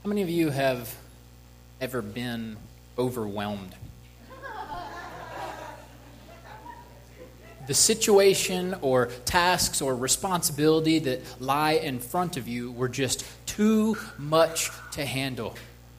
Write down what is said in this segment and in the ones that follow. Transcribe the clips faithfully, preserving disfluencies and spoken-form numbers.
How many of you have ever been overwhelmed? The situation or tasks or responsibility that lie in front of you were just too much to handle.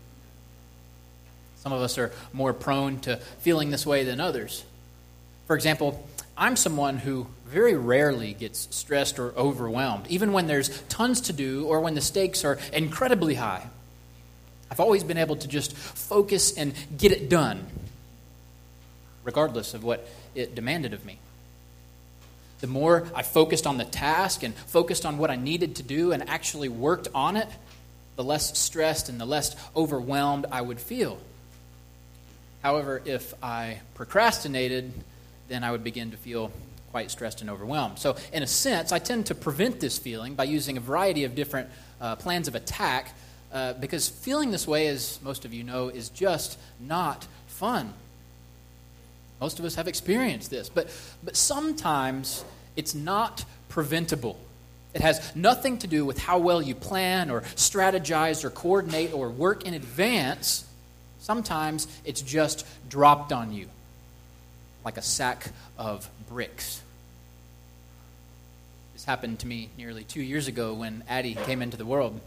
Some of us are more prone to feeling this way than others. For example, I'm someone who very rarely gets stressed or overwhelmed, even when there's tons to do or when the stakes are incredibly high. I've always been able to just focus and get it done, regardless of what it demanded of me. The more I focused on the task and focused on what I needed to do and actually worked on it, the less stressed and the less overwhelmed I would feel. However, if I procrastinated, then I would begin to feel quite stressed and overwhelmed. So in a sense, I tend to prevent this feeling by using a variety of different uh, plans of attack uh, because feeling this way, as most of you know, is just not fun. Most of us have experienced this, but but sometimes it's not preventable. It has nothing to do with how well you plan or strategize or coordinate or work in advance. Sometimes it's just dropped on you like a sack of bricks. This happened to me nearly two years ago when Addie came into the world.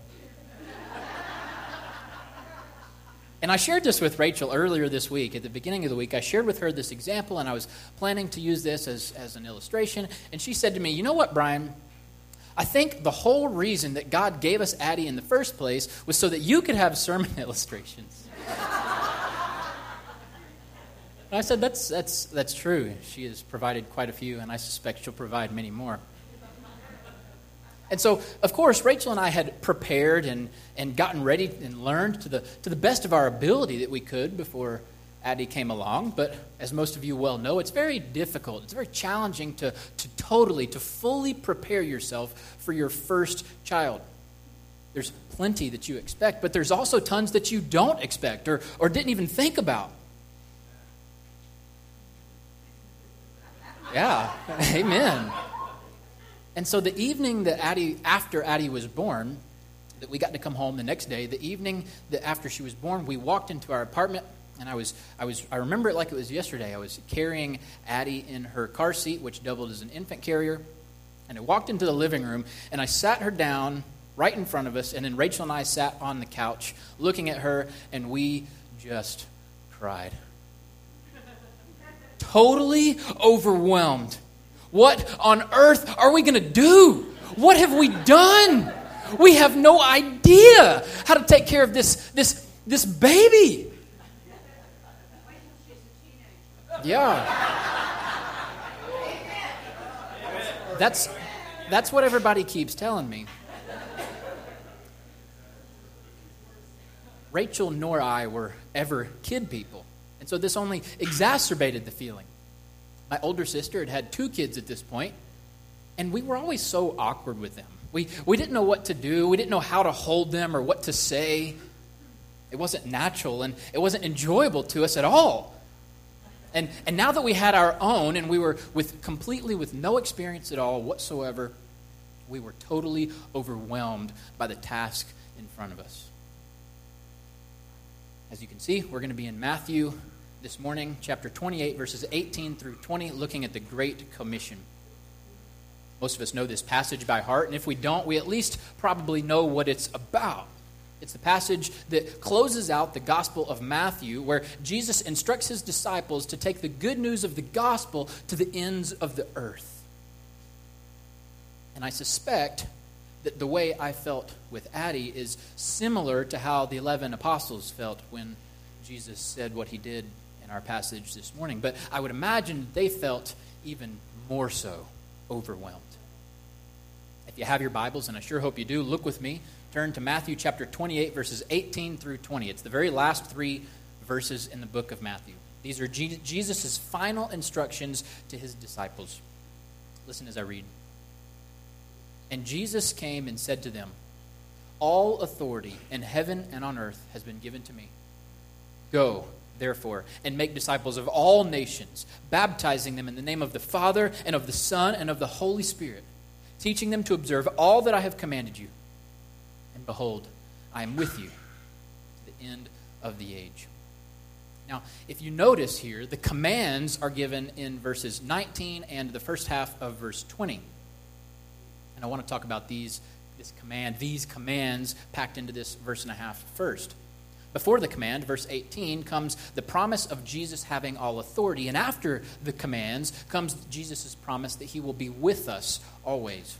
And I shared this with Rachel earlier this week. At the beginning of the week, I shared with her this example, and I was planning to use this as, as an illustration. And she said to me, "You know what, Brian? I think the whole reason that God gave us Addie in the first place was so that you could have sermon illustrations." And I said, that's, that's, that's true. She has provided quite a few, and I suspect she'll provide many more. And so, of course, Rachel and I had prepared and, and gotten ready and learned to the to the best of our ability that we could before Addie came along. But as most of you well know, it's very difficult. It's very challenging to, to totally, to fully prepare yourself for your first child. There's plenty that you expect, but there's also tons that you don't expect or, or didn't even think about. Yeah, amen. And so the evening that Addie, after Addie was born, that we got to come home the next day, the evening that after she was born, we walked into our apartment, and I was, I was, I remember it like it was yesterday. I was carrying Addie in her car seat, which doubled as an infant carrier, and I walked into the living room, and I sat her down right in front of us, and then Rachel and I sat on the couch looking at her, and we just cried. Totally overwhelmed. What on earth are we going to do? What have we done? We have no idea how to take care of this this this baby. Yeah. That's that's what everybody keeps telling me. Rachel nor I were ever kid people, and so this only exacerbated the feeling. My older sister had had two kids at this point, and we were always so awkward with them. We we didn't know what to do. We didn't know how to hold them or what to say. It wasn't natural, and it wasn't enjoyable to us at all. And and now that we had our own, and we were with completely with no experience at all whatsoever, we were totally overwhelmed by the task in front of us. As you can see, we're going to be in Matthew this morning, chapter twenty-eight, verses eighteen through twenty, looking at the Great Commission. Most of us know this passage by heart, and if we don't, we at least probably know what it's about. It's the passage that closes out the Gospel of Matthew, where Jesus instructs his disciples to take the good news of the gospel to the ends of the earth. And I suspect that the way I felt with Addie is similar to how the eleven apostles felt when Jesus said what he did in our passage this morning. But I would imagine they felt even more so overwhelmed. If you have your Bibles, and I sure hope you do, look with me. Turn to Matthew chapter twenty-eight, verses eighteen through twenty. It's the very last three verses in the book of Matthew. These are Jesus' final instructions to his disciples. Listen as I read. And Jesus came and said to them, "All authority in heaven and on earth has been given to me. Go, therefore, and make disciples of all nations, baptizing them in the name of the Father and of the Son and of the Holy Spirit, teaching them to observe all that I have commanded you. And behold, I am with you end of the age. Now, if you notice here, the commands are given in verses nineteen and the first half of verse twenty. And I want to talk about these, this command, these commands packed into this verse and a half first. Before the command, verse eighteen, comes the promise of Jesus having all authority. And after the commands comes Jesus' promise that he will be with us always.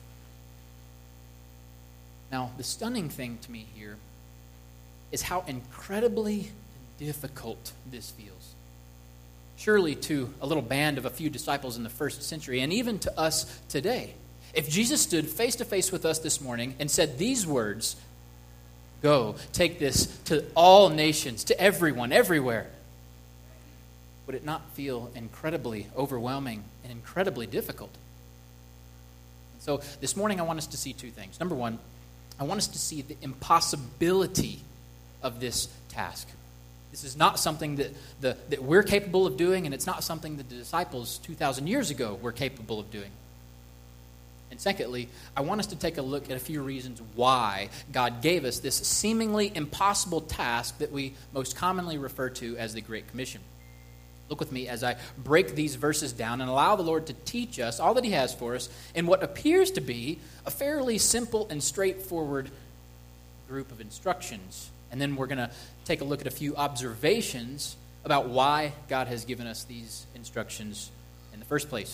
Now, the stunning thing to me here is how incredibly difficult this feels. Surely to a little band of a few disciples in the first century, and even to us today. If Jesus stood face to face with us this morning and said these words, "Go, take this to all nations, to everyone, everywhere," would it not feel incredibly overwhelming and incredibly difficult? So this morning I want us to see two things. Number one, I want us to see the impossibility of this task. This is not something that, the, that we're capable of doing, and it's not something that the disciples two thousand years ago were capable of doing. And secondly, I want us to take a look at a few reasons why God gave us this seemingly impossible task that we most commonly refer to as the Great Commission. Look with me as I break these verses down and allow the Lord to teach us all that he has for us in what appears to be a fairly simple and straightforward group of instructions. And then we're going to take a look at a few observations about why God has given us these instructions in the first place.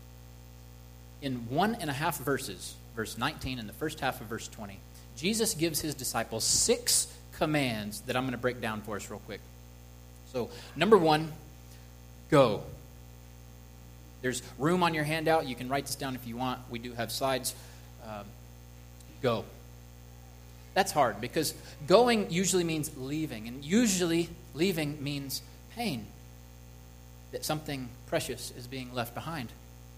In one and a half verses, verse nineteen and the first half of verse twenty, Jesus gives his disciples six commands that I'm going to break down for us real quick. So, number one, go. There's room on your handout. You can write this down if you want. We do have slides. Um, go. That's hard because going usually means leaving, and usually leaving means pain, that something precious is being left behind.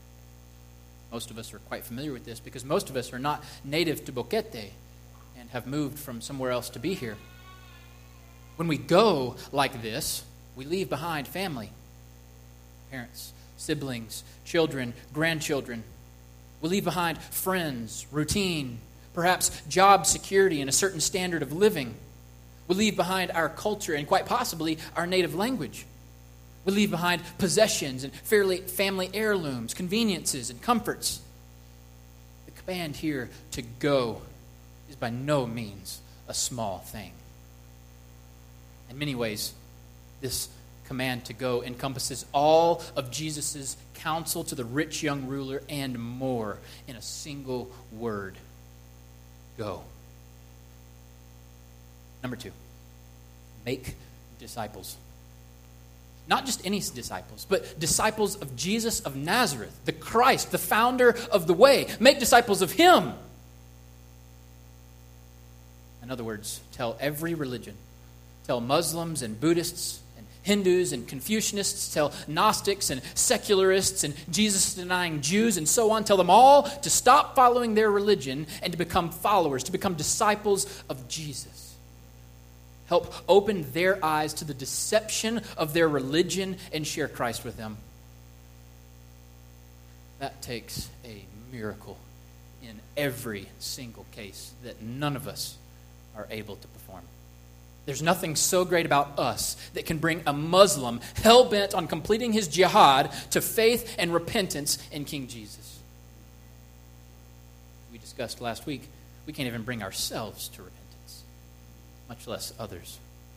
Most of us are quite familiar with this because most of us are not native to Boquete and have moved from somewhere else to be here. When we go like this, we leave behind family, parents, siblings, children, grandchildren. We leave behind friends, routine, perhaps job security and a certain standard of living. We leave behind our culture and quite possibly our native language. We leave behind possessions and fairly family heirlooms, conveniences and comforts. The command here to go is by no means a small thing. In many ways, this command to go encompasses all of Jesus' counsel to the rich young ruler and more in a single word. Go. Number two, make disciples. Not just any disciples, but disciples of Jesus of Nazareth, the Christ, the founder of the way. Make disciples of him. In other words, tell every religion. Tell Muslims and Buddhists and Hindus and Confucianists. Tell Gnostics and secularists and Jesus-denying Jews and so on. Tell them all to stop following their religion and to become followers, to become disciples of Jesus. Help open their eyes to the deception of their religion and share Christ with them. That takes a miracle in every single case that none of us are able to perform. There's nothing so great about us that can bring a Muslim hell-bent on completing his jihad to faith and repentance in King Jesus. We discussed last week, we can't even bring ourselves to repentance, much less others.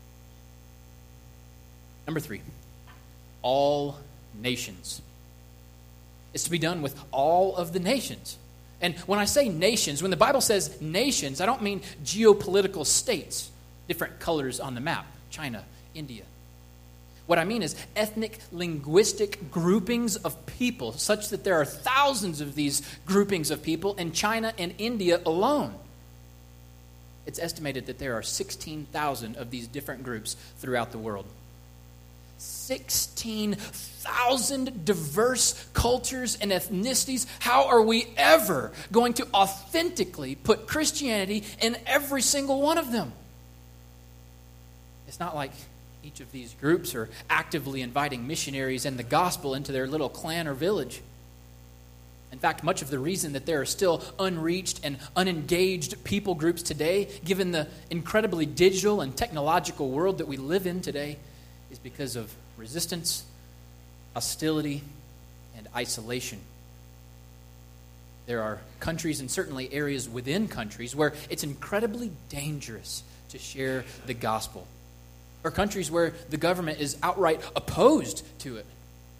Number three, all nations. It's to be done with all of the nations. And when I say nations, when the Bible says nations, I don't mean geopolitical states, different colors on the map, China, India. What I mean is ethnic, linguistic groupings of people, such that there are thousands of these groupings of people in China and India alone. It's estimated that there are sixteen thousand of these different groups throughout the world. sixteen thousand diverse cultures and ethnicities. How are we ever going to authentically put Christianity in every single one of them? It's not like each of these groups are actively inviting missionaries and the gospel into their little clan or village. In fact, much of the reason that there are still unreached and unengaged people groups today, given the incredibly digital and technological world that we live in today, is because of resistance, hostility, and isolation. There are countries and certainly areas within countries where it's incredibly dangerous to share the gospel, or countries where the government is outright opposed to it.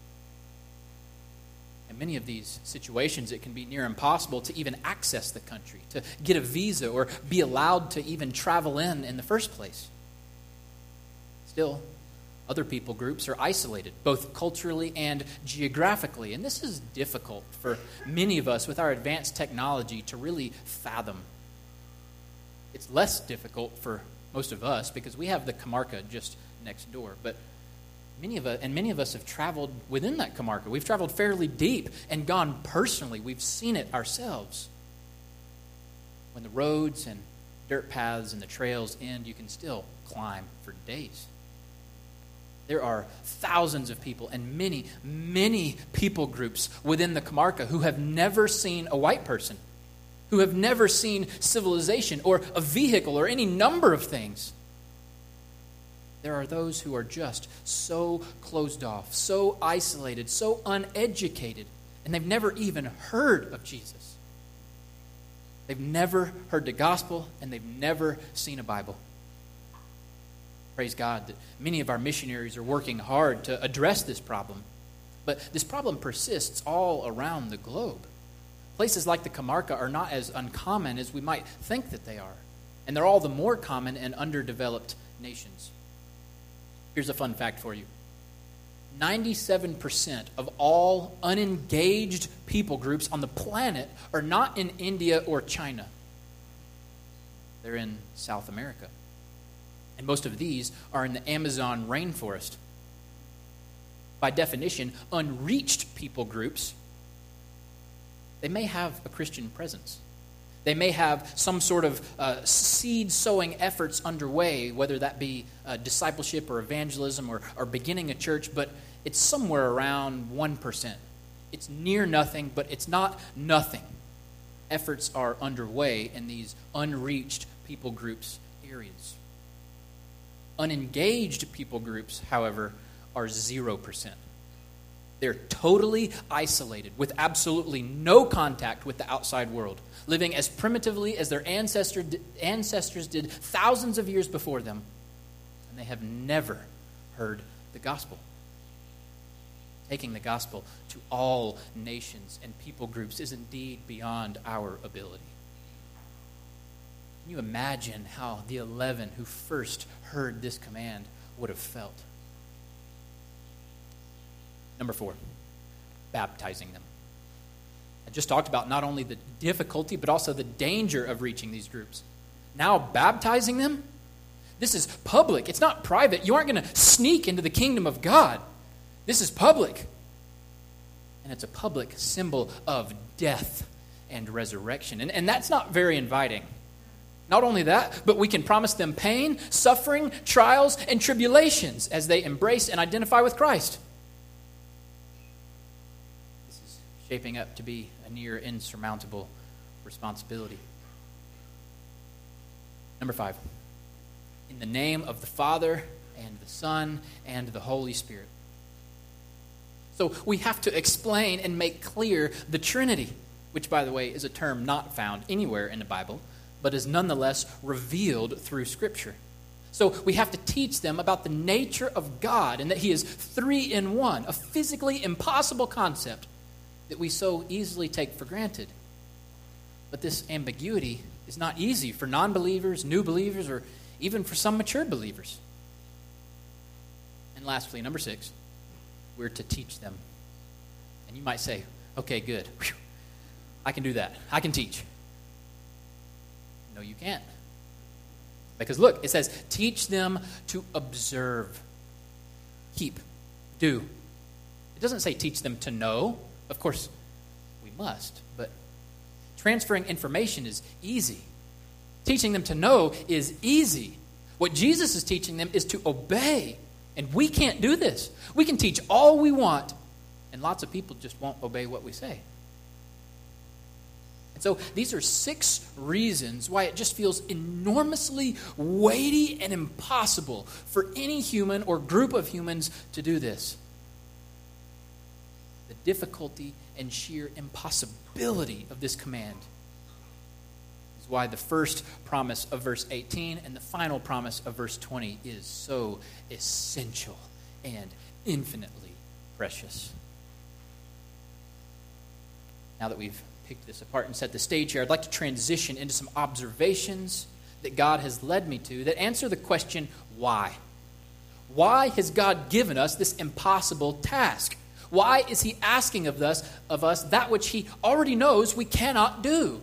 In many of these situations, it can be near impossible to even access the country, to get a visa, or be allowed to even travel in in the first place. Still, other people groups are isolated, both culturally and geographically, and this is difficult for many of us with our advanced technology to really fathom. It's less difficult for most of us because we have the comarca just next door, but Many of us, and many of us have traveled within that comarca. We've traveled fairly deep and gone personally. We've seen it ourselves. When the roads and dirt paths and the trails end, you can still climb for days. There are thousands of people and many, many people groups within the comarca who have never seen a white person, who have never seen civilization or a vehicle or any number of things. There are those who are just so closed off, so isolated, so uneducated, and they've never even heard of Jesus. They've never heard the gospel, and they've never seen a Bible. Praise God that many of our missionaries are working hard to address this problem. But this problem persists all around the globe. Places like the comarca are not as uncommon as we might think that they are, and they're all the more common in underdeveloped nations. Here's a fun fact for you. ninety-seven percent of all unengaged people groups on the planet are not in India or China. They're in South America. And most of these are in the Amazon rainforest. By definition, unreached people groups, they may have a Christian presence. They may have some sort of uh, seed-sowing efforts underway, whether that be uh, discipleship or evangelism or, or beginning a church, but it's somewhere around one percent. It's near nothing, but it's not nothing. Efforts are underway in these unreached people groups areas. Unengaged people groups, however, are zero percent. They're totally isolated with absolutely no contact with the outside world, living as primitively as their ancestor, ancestors did thousands of years before them, and they have never heard the gospel. Taking the gospel to all nations and people groups is indeed beyond our ability. Can you imagine how the eleven who first heard this command would have felt? Number four, baptizing them. I just talked about not only the difficulty, but also the danger of reaching these groups. Now baptizing them? This is public. It's not private. You aren't going to sneak into the kingdom of God. This is public. And it's a public symbol of death and resurrection. And, and that's not very inviting. Not only that, but we can promise them pain, suffering, trials, and tribulations as they embrace and identify with Christ. This is shaping up to be a near insurmountable responsibility. Number five, in the name of the Father and the Son and the Holy Spirit. So we have to explain and make clear the Trinity, which, by the way, is a term not found anywhere in the Bible, but is nonetheless revealed through Scripture. So we have to teach them about the nature of God and that He is three in one, a physically impossible concept that we so easily take for granted. But this ambiguity is not easy for non-believers, new believers, or even for some mature believers. And lastly, number six, we're to teach them. And you might say, okay, good. Whew. I can do that. I can teach. No, you can't. Because look, it says, teach them to observe, keep, do. It doesn't say teach them to know. Of course, we must, but transferring information is easy. Teaching them to know is easy. What Jesus is teaching them is to obey. And we can't do this. We can teach all we want, and lots of people just won't obey what we say. And so these are six reasons why it just feels enormously weighty and impossible for any human or group of humans to do this. The difficulty and sheer impossibility of this command is why the first promise of verse eighteen and the final promise of verse twenty is so essential and infinitely precious. Now that we've picked this apart and set the stage here, I'd like to transition into some observations that God has led me to that answer the question, why? Why has God given us this impossible task? Why is he asking of us, of us that which he already knows we cannot do?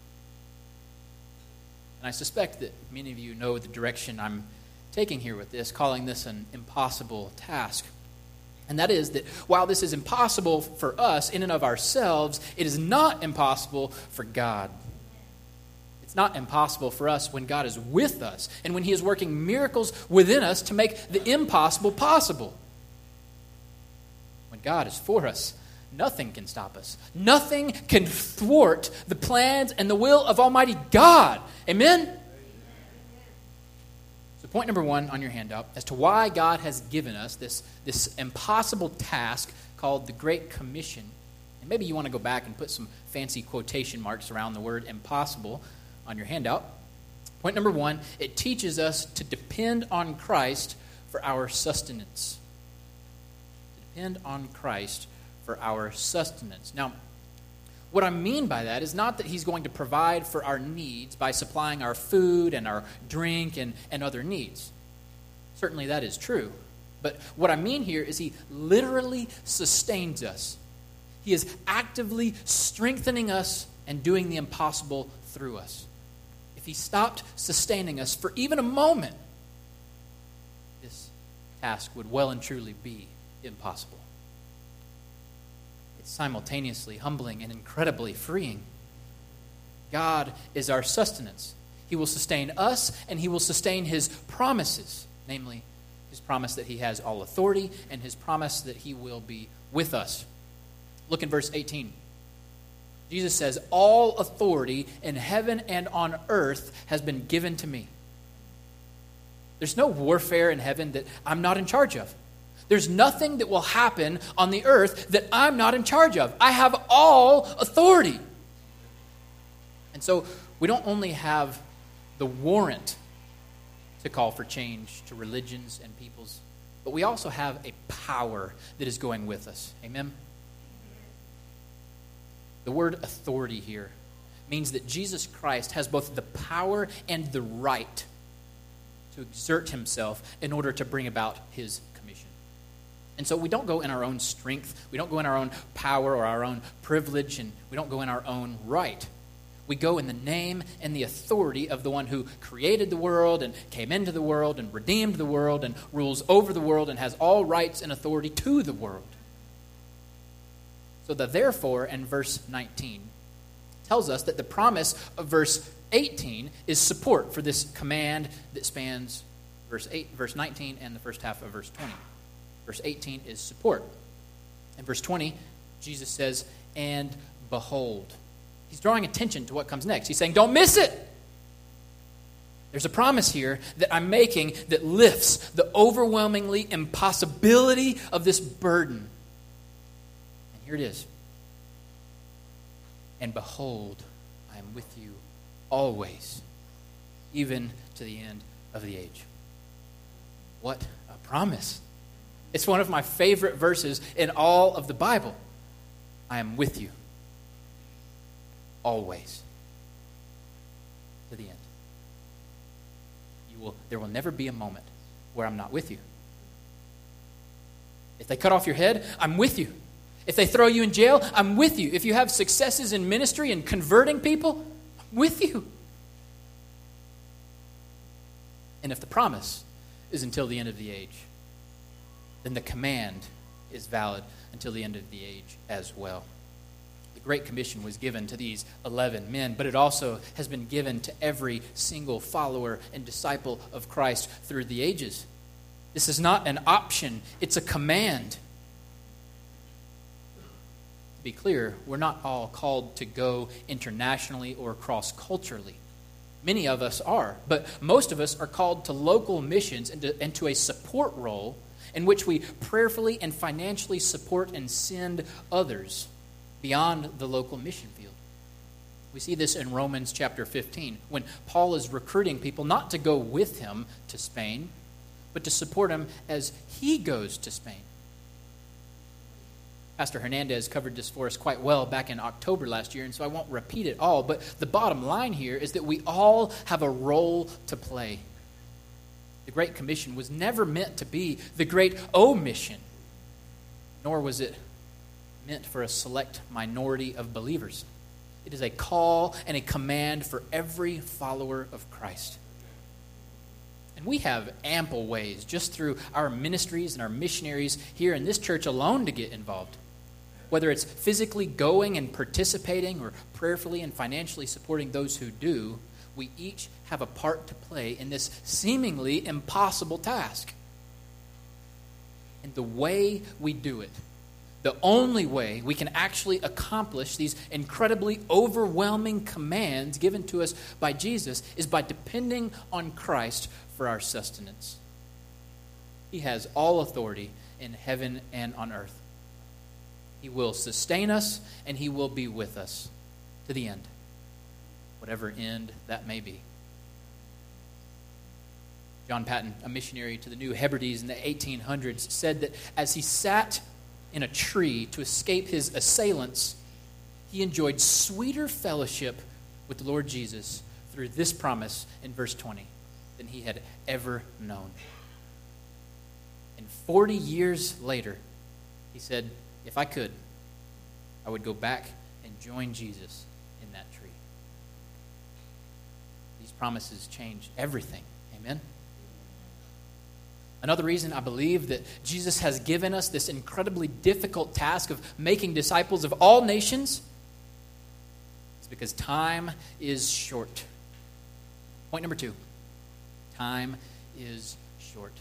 And I suspect that many of you know the direction I'm taking here with this, calling this an impossible task. And that is that while this is impossible for us in and of ourselves, it is not impossible for God. It's not impossible for us when God is with us and when he is working miracles within us to make the impossible possible. When God is for us, nothing can stop us. Nothing can thwart the plans and the will of Almighty God. Amen? So point number one on your handout as to why God has given us this, this impossible task called the Great Commission. And maybe you want to go back and put some fancy quotation marks around the word impossible on your handout. Point number one, it teaches us to depend on Christ for our sustenance. To depend on Christ for our sustenance. Now, what I mean by that is not that he's going to provide for our needs by supplying our food and our drink and, and other needs. Certainly that is true. But what I mean here is he literally sustains us. He is actively strengthening us and doing the impossible through us. If he stopped sustaining us for even a moment, this task would well and truly be impossible. It's simultaneously humbling and incredibly freeing. God is our sustenance. He will sustain us and he will sustain his promises, namely his promise that he has all authority and his promise that he will be with us. Look in verse eighteen. Jesus says, all authority in heaven and on earth has been given to me. There's no warfare in heaven that I'm not in charge of. There's nothing that will happen on the earth that I'm not in charge of. I have all authority. And so we don't only have the warrant to call for change to religions and peoples, but we also have a power that is going with us. Amen? The word authority here means that Jesus Christ has both the power and the right to exert himself in order to bring about his commission. And so we don't go in our own strength, we don't go in our own power or our own privilege, and we don't go in our own right. We go in the name and the authority of the one who created the world and came into the world and redeemed the world and rules over the world and has all rights and authority to the world. So the therefore in verse nineteen tells us that the promise of verse eighteen is support for this command that spans verse eight, verse nineteen and the first half of verse twenty. Verse eighteen is support. In verse twenty, Jesus says, and behold. He's drawing attention to what comes next. He's saying, don't miss it. There's a promise here that I'm making that lifts the overwhelmingly impossibility of this burden. And here it is. And behold, I am with you always, even to the end of the age. What a promise. It's one of my favorite verses in all of the Bible. I am with you always to the end. You will, there will never be a moment where I'm not with you. If they cut off your head, I'm with you. If they throw you in jail, I'm with you. If you have successes in ministry and converting people, I'm with you. And if the promise is until the end of the age, then the command is valid until the end of the age as well. The Great Commission was given to these eleven men, but it also has been given to every single follower and disciple of Christ through the ages. This is not an option, it's a command. To be clear, we're not all called to go internationally or cross-culturally. Many of us are, but most of us are called to local missions and to, and to a support role in which we prayerfully and financially support and send others beyond the local mission field. We see this in Romans chapter fifteen, when Paul is recruiting people not to go with him to Spain, but to support him as he goes to Spain. Pastor Hernandez covered this for us quite well back in October last year, and so I won't repeat it all, but the bottom line here is that we all have a role to play. The Great Commission was never meant to be the Great O-Mission, nor was it meant for a select minority of believers. It is a call and a command for every follower of Christ. And we have ample ways, just through our ministries and our missionaries here in this church alone, to get involved. Whether it's physically going and participating or prayerfully and financially supporting those who do, we each have a part to play in this seemingly impossible task. And the way we do it, the only way we can actually accomplish these incredibly overwhelming commands given to us by Jesus, is by depending on Christ for our sustenance. He has all authority in heaven and on earth. He will sustain us, and He will be with us to the end, whatever end that may be. John Paton, a missionary to the New Hebrides in the eighteen hundreds, said that as he sat in a tree to escape his assailants, he enjoyed sweeter fellowship with the Lord Jesus through this promise in verse twenty than he had ever known. And forty years later, he said, if I could, I would go back and join Jesus in that tree. These promises change everything. Amen? Another reason I believe that Jesus has given us this incredibly difficult task of making disciples of all nations is because time is short. Point number two, time is short.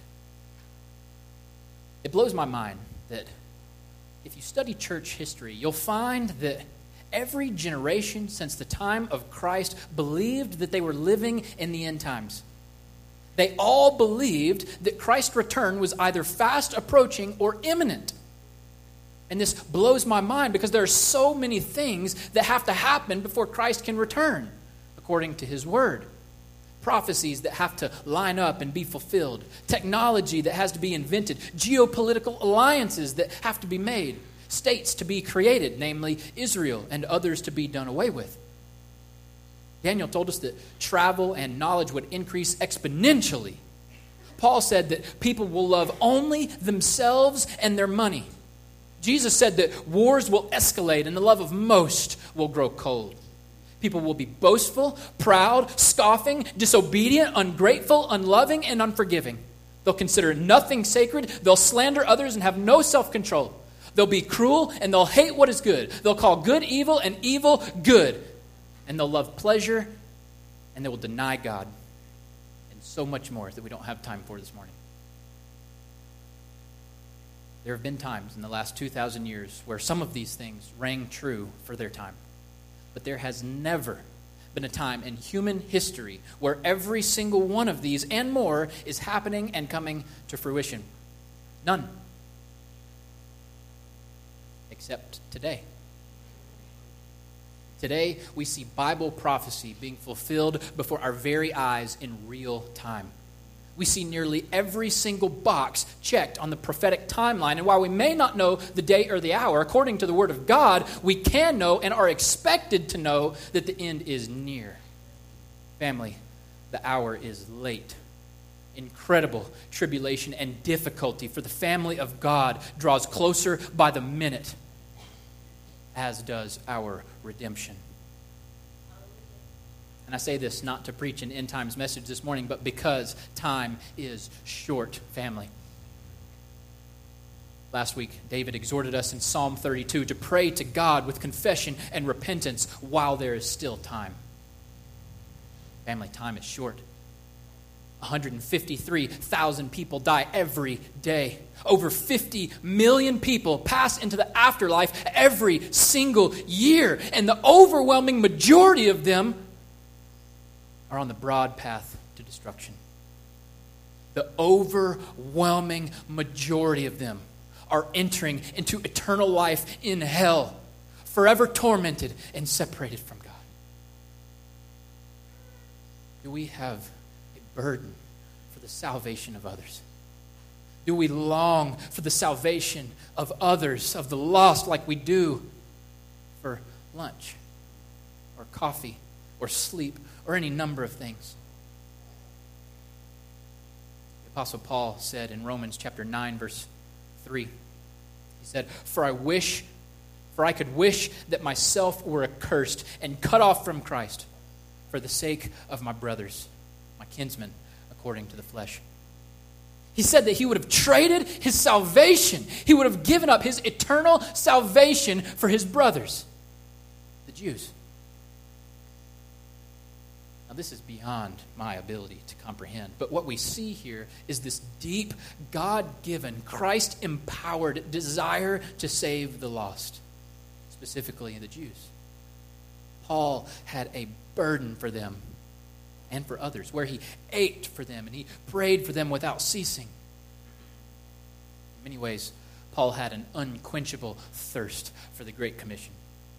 It blows my mind that if you study church history, you'll find that every generation since the time of Christ believed that they were living in the end times. They all believed that Christ's return was either fast approaching or imminent. And this blows my mind because there are so many things that have to happen before Christ can return, according to His Word. Prophecies that have to line up and be fulfilled. Technology that has to be invented. Geopolitical alliances that have to be made. States to be created, namely Israel, and others to be done away with. Daniel told us that travel and knowledge would increase exponentially. Paul said that people will love only themselves and their money. Jesus said that wars will escalate and the love of most will grow cold. People will be boastful, proud, scoffing, disobedient, ungrateful, unloving, and unforgiving. They'll consider nothing sacred. They'll slander others and have no self-control. They'll be cruel and they'll hate what is good. They'll call good evil and evil good. And they'll love pleasure and they will deny God. And so much more that we don't have time for this morning. There have been times in the last two thousand years where some of these things rang true for their time. But there has never been a time in human history where every single one of these and more is happening and coming to fruition. None. Except today. Today, we see Bible prophecy being fulfilled before our very eyes in real time. We see nearly every single box checked on the prophetic timeline. And while we may not know the day or the hour, according to the Word of God, we can know and are expected to know that the end is near. Family, the hour is late. Incredible tribulation and difficulty for the family of God draws closer by the minute, as does our redemption. And I say this not to preach an end times message this morning, but because time is short, family. Last week, David exhorted us in Psalm thirty-two to pray to God with confession and repentance while there is still time. Family, time is short. one hundred fifty-three thousand people die every day. Over fifty million people pass into the afterlife every single year. And the overwhelming majority of them are on the broad path to destruction. The overwhelming majority of them are entering into eternal life in hell, forever tormented and separated from God. Do we have a burden for the salvation of others? Do we long for the salvation of others, of the lost, like we do for lunch or coffee or sleep or any number of things? The Apostle Paul said in Romans chapter nine, verse three, he said, For I wish, for I could wish that myself were accursed and cut off from Christ for the sake of my brothers, my kinsmen, according to the flesh. He said that he would have traded his salvation. He would have given up his eternal salvation for his brothers, the Jews. Now, this is beyond my ability to comprehend. But what we see here is this deep, God-given, Christ-empowered desire to save the lost, specifically the Jews. Paul had a burden for them and for others, where he ached for them and he prayed for them without ceasing. In many ways, Paul had an unquenchable thirst for the Great Commission.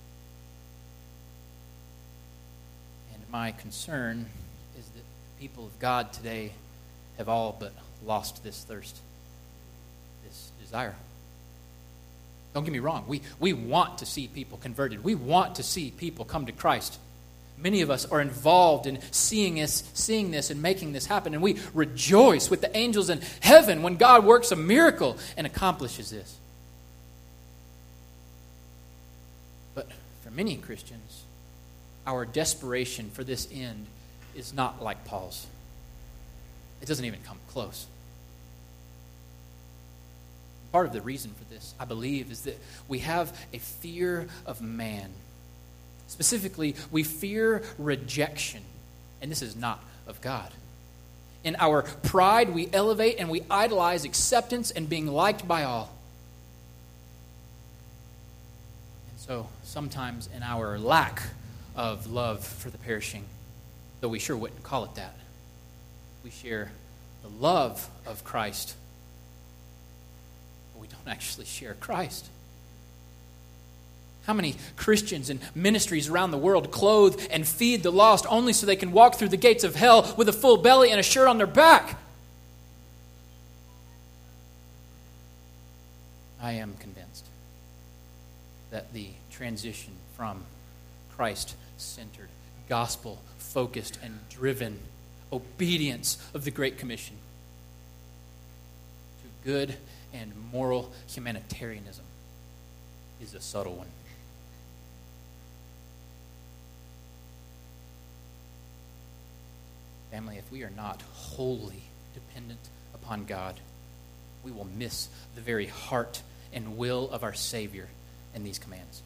And my concern is that the people of God today have all but lost this thirst, this desire. Don't get me wrong. We, we want to see people converted. We want to see people come to Christ. Many of us are involved in seeing this, seeing this and making this happen. And we rejoice with the angels in heaven when God works a miracle and accomplishes this. But for many Christians, our desperation for this end is not like Paul's. It doesn't even come close. Part of the reason for this, I believe, is that we have a fear of man. Specifically, we fear rejection, and this is not of God. In our pride, we elevate and we idolize acceptance and being liked by all. And so, sometimes in our lack of love for the perishing, though we sure wouldn't call it that, we share the love of Christ, but we don't actually share Christ. How many Christians and ministries around the world clothe and feed the lost only so they can walk through the gates of hell with a full belly and a shirt on their back? I am convinced that the transition from Christ-centered, gospel-focused, and driven obedience of the Great Commission to good and moral humanitarianism is a subtle one. Family, if we are not wholly dependent upon God, we will miss the very heart and will of our Savior in these commands.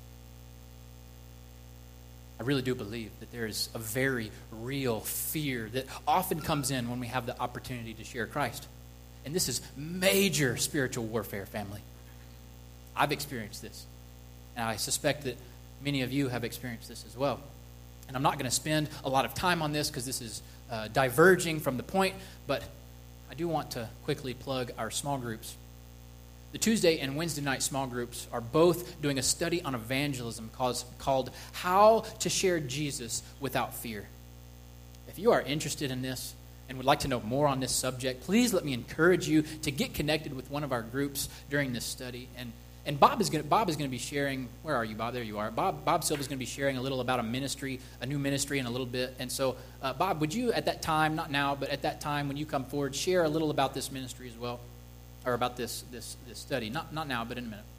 I really do believe that there is a very real fear that often comes in when we have the opportunity to share Christ. And this is major spiritual warfare, family. I've experienced this. And I suspect that many of you have experienced this as well. And I'm not going to spend a lot of time on this because this is uh, diverging from the point, but I do want to quickly plug our small groups. The Tuesday and Wednesday night small groups are both doing a study on evangelism called, called How to Share Jesus Without Fear. If you are interested in this and would like to know more on this subject, please let me encourage you to get connected with one of our groups during this study. And And Bob is going to, Bob is going to be sharing, where are you, Bob? There you are. Bob Bob Silva is going to be sharing a little about a ministry, a new ministry in a little bit. And so, uh, Bob, would you at that time, not now, but at that time when you come forward, share a little about this ministry as well, or about this this this study? Not not now, but in a minute.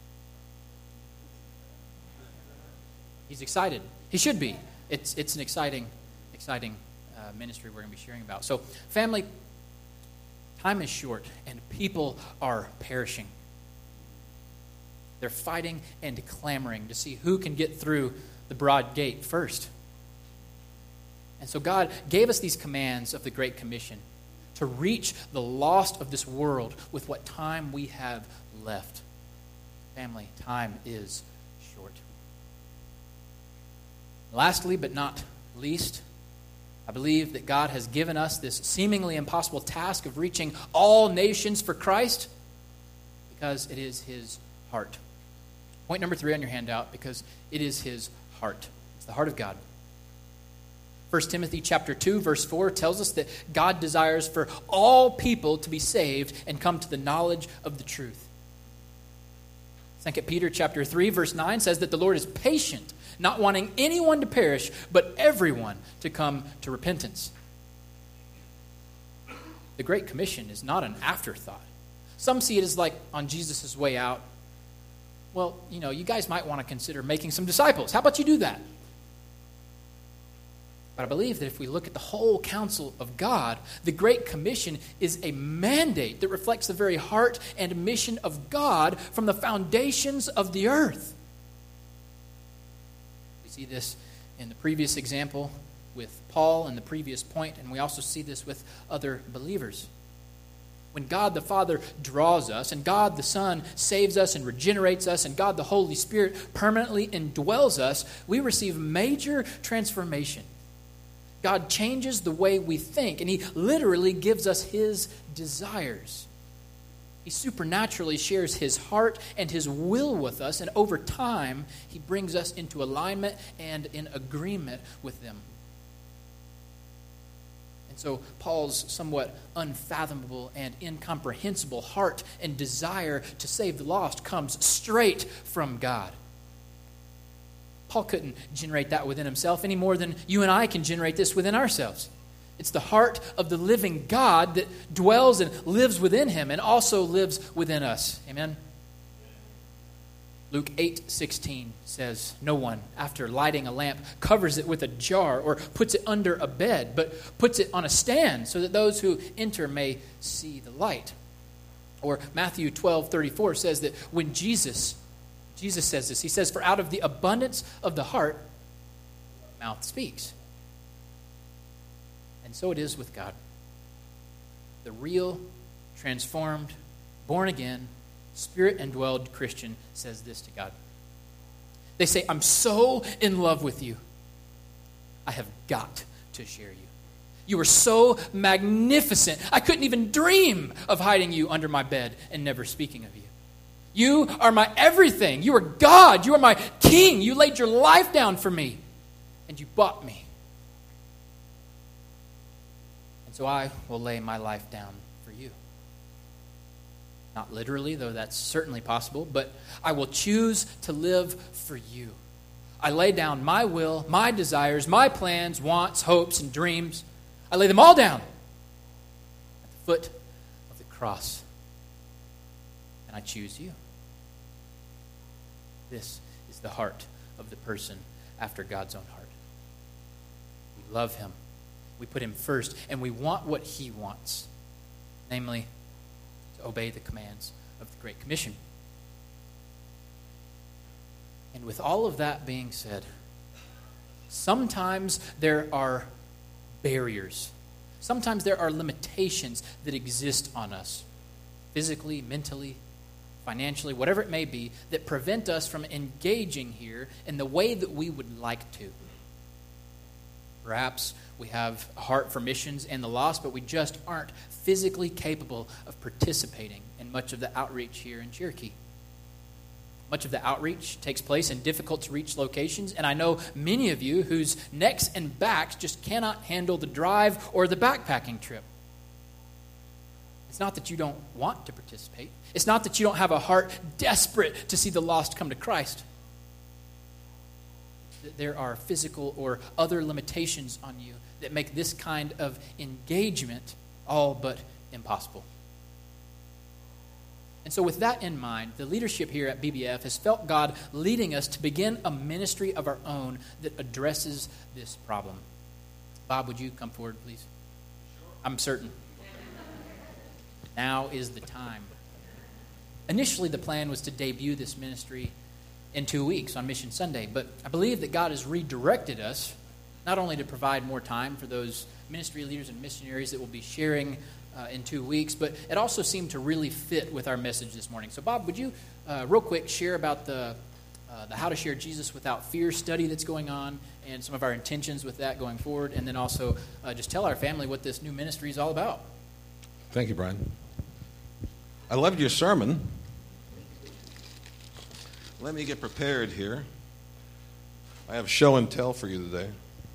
He's excited. He should be. It's it's an exciting, exciting uh, ministry we're going to be sharing about. So, family, time is short, and people are perishing. They're fighting and clamoring to see who can get through the broad gate first. And so God gave us these commands of the Great Commission to to reach the lost of this world with what time we have left. Family, time is short. Lastly, but not least, I believe that God has given us this seemingly impossible task of reaching all nations for Christ because it is his heart. Point number three on your handout, because it is his heart. It's the heart of God. First Timothy chapter two, verse four tells us that God desires for all people to be saved and come to the knowledge of the truth. Second Peter chapter three, verse nine says that the Lord is patient, not wanting anyone to perish, but everyone to come to repentance. The Great Commission is not an afterthought. Some see it as like on Jesus' way out. Well, you know, you guys might want to consider making some disciples. How about you do that? But I believe that if we look at the whole counsel of God, the Great Commission is a mandate that reflects the very heart and mission of God from the foundations of the earth. We see this in the previous example with Paul and the previous point, and we also see this with other believers. When God the Father draws us, and God the Son saves us and regenerates us, and God the Holy Spirit permanently indwells us, we receive major transformation. God changes the way we think, and he literally gives us his desires. He supernaturally shares his heart and his will with us, and over time, he brings us into alignment and in agreement with them. And so Paul's somewhat unfathomable and incomprehensible heart and desire to save the lost comes straight from God. Paul couldn't generate that within himself any more than you and I can generate this within ourselves. It's the heart of the living God that dwells and lives within him and also lives within us. Amen? Luke eight sixteen says, "No one, after lighting a lamp, covers it with a jar or puts it under a bed, but puts it on a stand so that those who enter may see the light." Or Matthew twelve thirty-four says that when Jesus, Jesus says this, he says, "For out of the abundance of the heart, mouth speaks." And so it is with God. The real, transformed, born again, Spirit-indwelled Christian says this to God. They say, "I'm so in love with you. I have got to share you. You are so magnificent. I couldn't even dream of hiding you under my bed and never speaking of you. You are my everything. You are God. You are my King. You laid your life down for me, and you bought me. And so I will lay my life down for you." Not literally, though that's certainly possible, but I will choose to live for you. I lay down my will, my desires, my plans, wants, hopes, and dreams. I lay them all down at the foot of the cross. And I choose you. This is the heart of the person after God's own heart. We love him. We put him first, and we want what he wants, namely, obey the commands of the Great Commission. And with all of that being said, sometimes there are barriers. Sometimes there are limitations that exist on us, physically, mentally, financially, whatever it may be, that prevent us from engaging here in the way that we would like to. Perhaps we have a heart for missions and the lost, but we just aren't physically capable of participating in much of the outreach here in Cherokee. Much of the outreach takes place in difficult-to-reach locations, and I know many of you whose necks and backs just cannot handle the drive or the backpacking trip. It's not that you don't want to participate. It's not that you don't have a heart desperate to see the lost come to Christ. There are physical or other limitations on you that make this kind of engagement all but impossible. And so with that in mind, the leadership here at B B F has felt God leading us to begin a ministry of our own that addresses this problem. Bob, would you come forward, please? I'm certain. Now is the time. Initially, the plan was to debut this ministry in two weeks on Mission Sunday, but I believe that God has redirected us not only to provide more time for those ministry leaders and missionaries that will be sharing uh, in two weeks, but it also seemed to really fit with our message this morning. So, Bob, would you uh, real quick share about the uh, the How to Share Jesus Without Fear study that's going on and some of our intentions with that going forward, and then also uh, just tell our family what this new ministry is all about. Thank you, Brian. I loved your sermon. Let me get prepared here. I have show and tell for you today.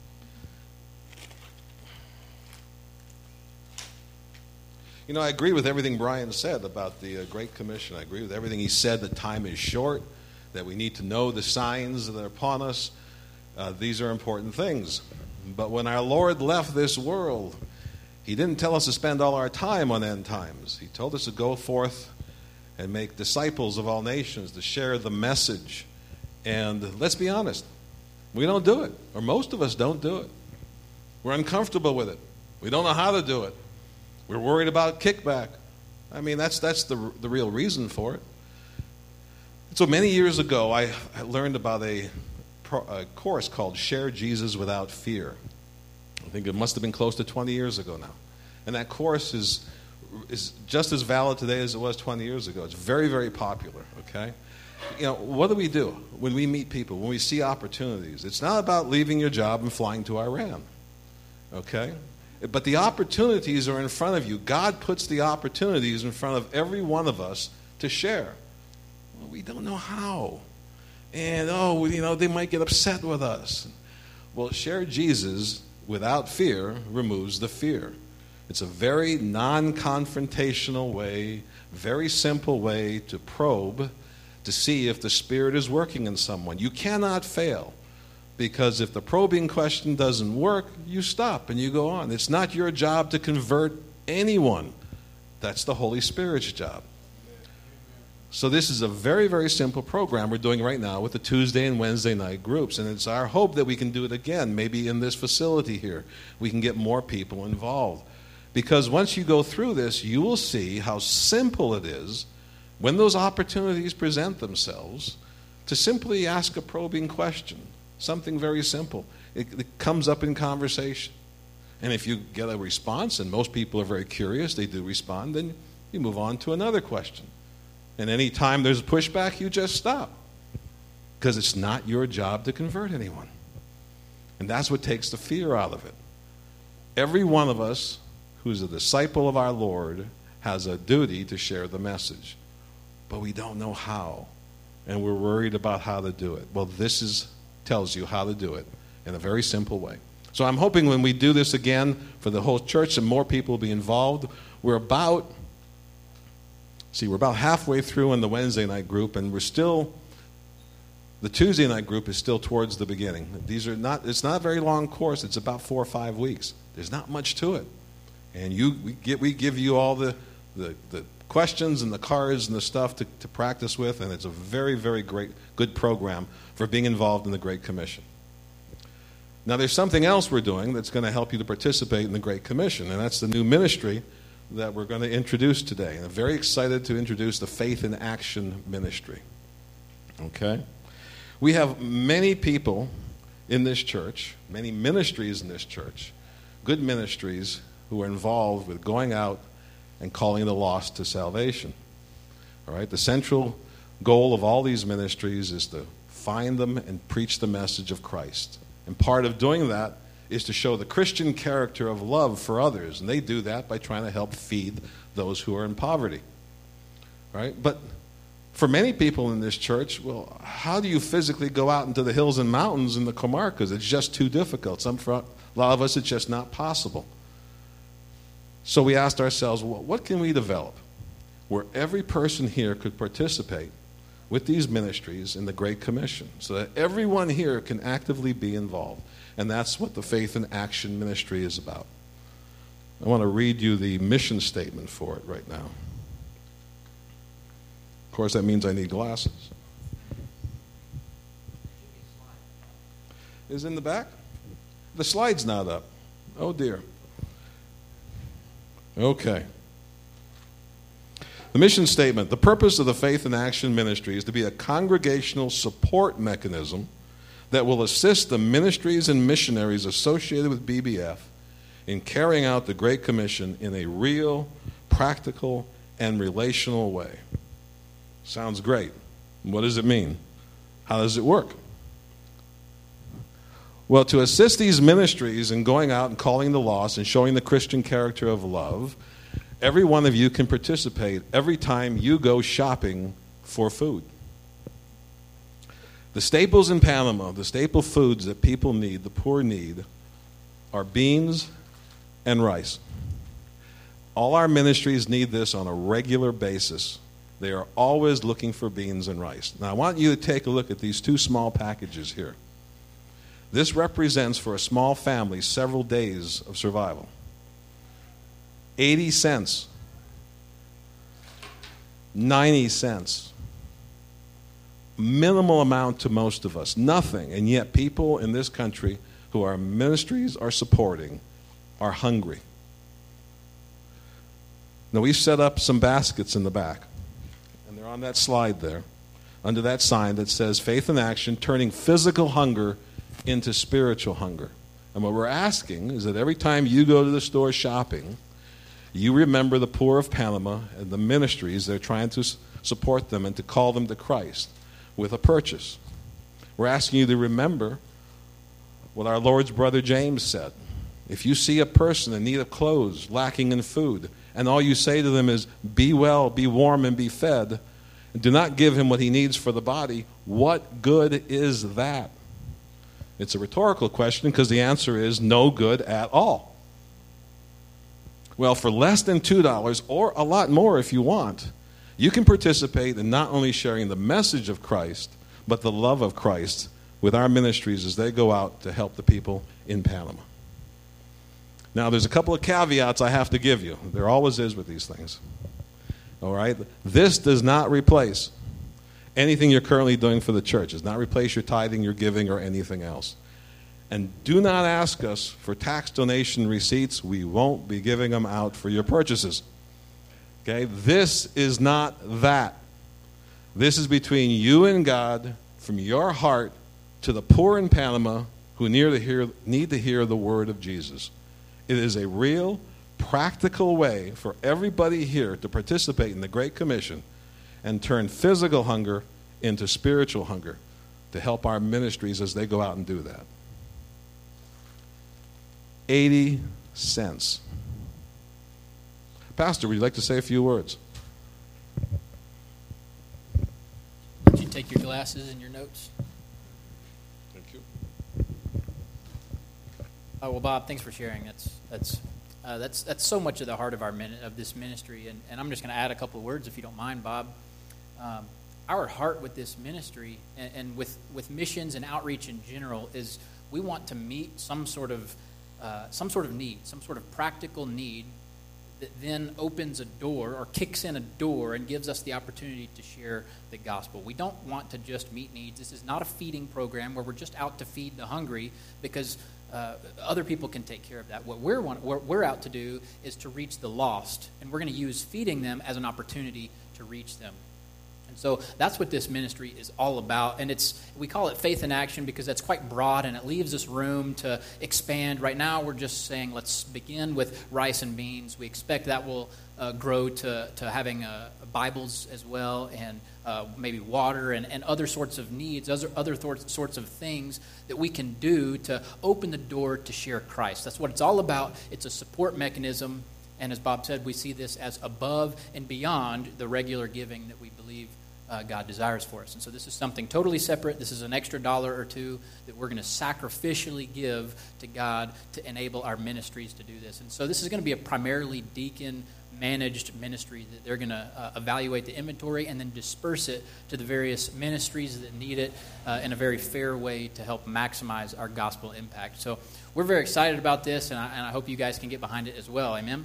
You know, I agree with everything Brian said about the uh, Great Commission. I agree with everything he said, that time is short, that we need to know the signs that are upon us. Uh, these are important things. But when our Lord left this world, he didn't tell us to spend all our time on end times. He told us to go forth and make disciples of all nations, to share the message. And let's be honest, we don't do it, or most of us don't do it. We're uncomfortable with it. We don't know how to do it. We're worried about kickback. I mean, that's that's the the real reason for it. So many years ago, I, I learned about a, pro, a course called Share Jesus Without Fear. I think it must have been close to twenty years ago now. And that course is is just as valid today as it was twenty years ago. It's very, very popular, okay? You know, what do we do when we meet people, when we see opportunities? It's not about leaving your job and flying to Iran, okay? But the opportunities are in front of you. God puts the opportunities in front of every one of us to share. Well, we don't know how. And, oh, you know, they might get upset with us. Well, Share Jesus Without Fear removes the fear. It's a very non-confrontational way, very simple way to probe, to see if the Spirit is working in someone. You cannot fail, because if the probing question doesn't work, you stop and you go on. It's not your job to convert anyone. That's the Holy Spirit's job. So this is a very, very simple program we're doing right now with the Tuesday and Wednesday night groups. And it's our hope that we can do it again, maybe in this facility here. We can get more people involved. Because once you go through this, you will see how simple it is, when those opportunities present themselves, to simply ask a probing question. Something very simple. It, it comes up in conversation. And if you get a response, and most people are very curious, they do respond, then you move on to another question. And any time there's pushback, you just stop. Because it's not your job to convert anyone. And that's what takes the fear out of it. Every one of us who's a disciple of our Lord has a duty to share the message. But we don't know how. And we're worried about how to do it. Well, this is tells you how to do it in a very simple way. So I'm hoping when we do this again for the whole church and more people will be involved. We're about, see, we're about halfway through in the Wednesday night group, and we're still, the Tuesday night group is still towards the beginning. These are not, it's not a very long course. It's about four or five weeks. There's not much to it. And you, we, get, we give you all the, the, the questions and the cards and the stuff to, to practice with, and it's a very, very great, good program for being involved in the Great Commission. Now, there's something else we're doing that's going to help you to participate in the Great Commission, and that's the new ministry that we're going to introduce today. And I'm very excited to introduce the Faith in Action Ministry. Okay? We have many people in this church, many ministries in this church, good ministries, who are involved with going out and calling the lost to salvation. All right? The central goal of all these ministries is to find them and preach the message of Christ. And part of doing that is to show the Christian character of love for others. And they do that by trying to help feed those who are in poverty. Right? But for many people in this church, well, how do you physically go out into the hills and mountains in the comarcas? It's just too difficult. Some, for a lot of us, it's just not possible. So we asked ourselves, well, what can we develop where every person here could participate with these ministries in the Great Commission, so that everyone here can actively be involved? And that's what the Faith in Action Ministry is about. I want to read you the mission statement for it right now. Of course, that means I need glasses. Is it in the back? The slide's not up. Oh, dear. Okay. The mission statement: the purpose of the Faith in Action Ministry is to be a congregational support mechanism that will assist the ministries and missionaries associated with B B F in carrying out the Great Commission in a real, practical, and relational way. Sounds great. What does it mean? How does it work? Well, to assist these ministries in going out and calling the lost and showing the Christian character of love, every one of you can participate every time you go shopping for food. The staples in Panama, the staple foods that people need, the poor need, are beans and rice. All our ministries need this on a regular basis. They are always looking for beans and rice. Now, I want you to take a look at these two small packages here. This represents for a small family several days of survival. eighty cents. ninety cents. Minimal amount to most of us. Nothing. And yet people in this country who our ministries are supporting are hungry. Now, we've set up some baskets in the back. And they're on that slide there, under that sign that says Faith in Action, turning physical hunger into spiritual hunger. And what we're asking is that every time you go to the store shopping, you remember the poor of Panama and the ministries that are trying to support them and to call them to Christ with a purchase. We're asking you to remember what our Lord's brother James said. If you see a person in need of clothes, lacking in food, and all you say to them is, be well, be warm, and be fed, and do not give him what he needs for the body, what good is that? It's a rhetorical question because the answer is no good at all. Well, for less than two dollars, or a lot more if you want, you can participate in not only sharing the message of Christ, but the love of Christ with our ministries as they go out to help the people in Panama. Now, there's a couple of caveats I have to give you. There always is with these things. All right? This does not replace anything you're currently doing for the church. It does not replace your tithing, your giving, or anything else. And do not ask us for tax donation receipts. We won't be giving them out for your purchases. Okay? This is not that. This is between you and God, from your heart to the poor in Panama who need to hear, need to hear the word of Jesus. It is a real, practical way for everybody here to participate in the Great Commission and turn physical hunger into spiritual hunger to help our ministries as they go out and do that. eighty cents. Pastor, would you like to say a few words? Would you take your glasses and your notes? Thank you. Oh, well, Bob, thanks for sharing. That's that's uh, that's that's so much of the heart of our min- of this ministry, and, and I'm just going to add a couple of words, if you don't mind, Bob. Um, our heart with this ministry and, and with with missions and outreach in general is we want to meet some sort of uh, some sort of need, some sort of practical need that then opens a door or kicks in a door and gives us the opportunity to share the gospel. We don't want to just meet needs. This is not a feeding program where we're just out to feed the hungry because uh, other people can take care of that. What we're, want, what we're out to do is to reach the lost, and we're going to use feeding them as an opportunity to reach them. And so that's what this ministry is all about. And it's we call it Faith in Action because that's quite broad and it leaves us room to expand. Right now we're just saying let's begin with rice and beans. We expect that will uh, grow to, to having uh, Bibles as well and uh, maybe water and, and other sorts of needs, other, other th- sorts of things that we can do to open the door to share Christ. That's what it's all about. It's a support mechanism. And as Bob said, we see this as above and beyond the regular giving that we believe uh, God desires for us. And so this is something totally separate. This is an extra dollar or two that we're going to sacrificially give to God to enable our ministries to do this. And so this is going to be a primarily deacon-managed ministry that they're going to uh, evaluate the inventory and then disperse it to the various ministries that need it uh, in a very fair way to help maximize our gospel impact. So we're very excited about this, and I, and I hope you guys can get behind it as well. Amen?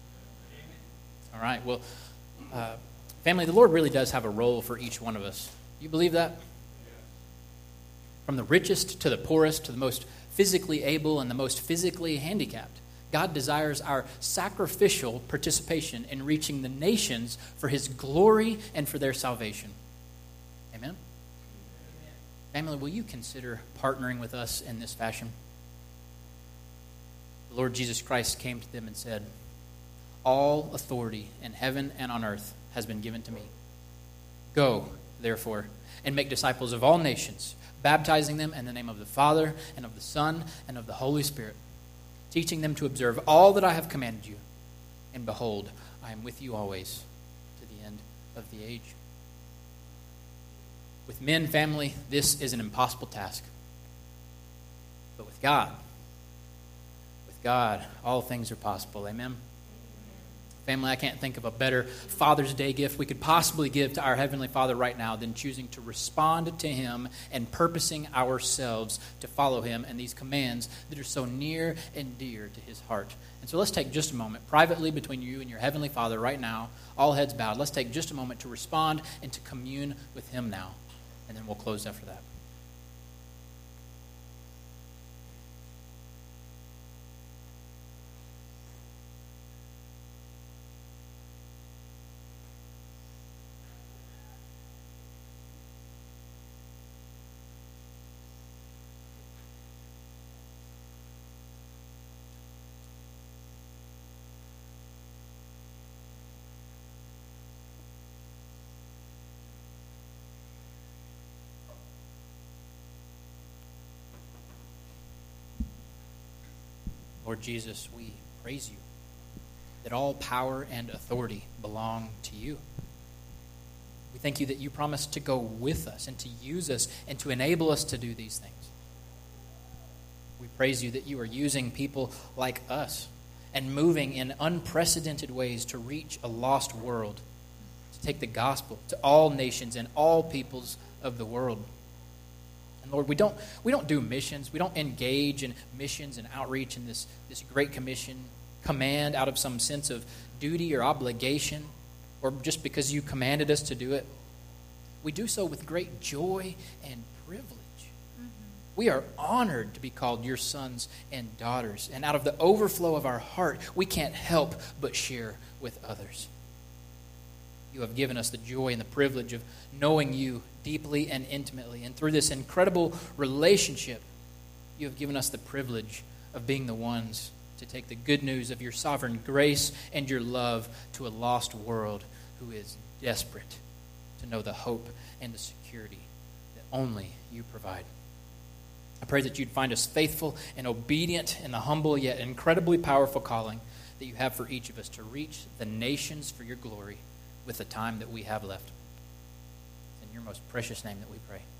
All right, well, uh, family, the Lord really does have a role for each one of us. You believe that? From the richest to the poorest to the most physically able and the most physically handicapped, God desires our sacrificial participation in reaching the nations for His glory and for their salvation. Amen? Amen. Family, will you consider partnering with us in this fashion? the Lord Jesus Christ came to them and said, "All authority in heaven and on earth has been given to me. Go, therefore, and make disciples of all nations, baptizing them in the name of the Father and of the Son and of the Holy Spirit, teaching them to observe all that I have commanded you. And behold, I am with you always to the end of the age." With men, family, this is an impossible task. But with God, with God, all things are possible. Amen? Family, I can't think of a better Father's Day gift we could possibly give to our Heavenly Father right now than choosing to respond to Him and purposing ourselves to follow Him and these commands that are so near and dear to His heart. And so let's take just a moment, privately between you and your Heavenly Father right now, all heads bowed. Let's take just a moment to respond and to commune with Him now. And then we'll close after that. Lord Jesus, we praise you that all power and authority belong to you. We thank you that you promised to go with us and to use us and to enable us to do these things. We praise you that you are using people like us and moving in unprecedented ways to reach a lost world, to take the gospel to all nations and all peoples of the world. And Lord, we don't we don't do missions. We don't engage in missions and outreach in this, this Great Commission command out of some sense of duty or obligation or just because you commanded us to do it. We do so with great joy and privilege. Mm-hmm. We are honored to be called your sons and daughters. And out of the overflow of our heart, we can't help but share with others. You have given us the joy and the privilege of knowing you deeply and intimately. And through this incredible relationship, you have given us the privilege of being the ones to take the good news of your sovereign grace and your love to a lost world who is desperate to know the hope and the security that only you provide. I pray that you'd find us faithful and obedient in the humble yet incredibly powerful calling that you have for each of us to reach the nations for your glory with the time that we have left. It's in your most precious name that we pray.